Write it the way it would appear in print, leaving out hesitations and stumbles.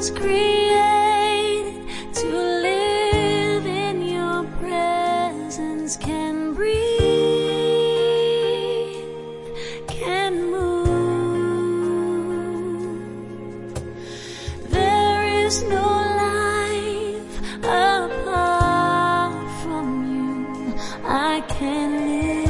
was created to live in your presence, can breathe, can move. There is no life apart from you. I can live.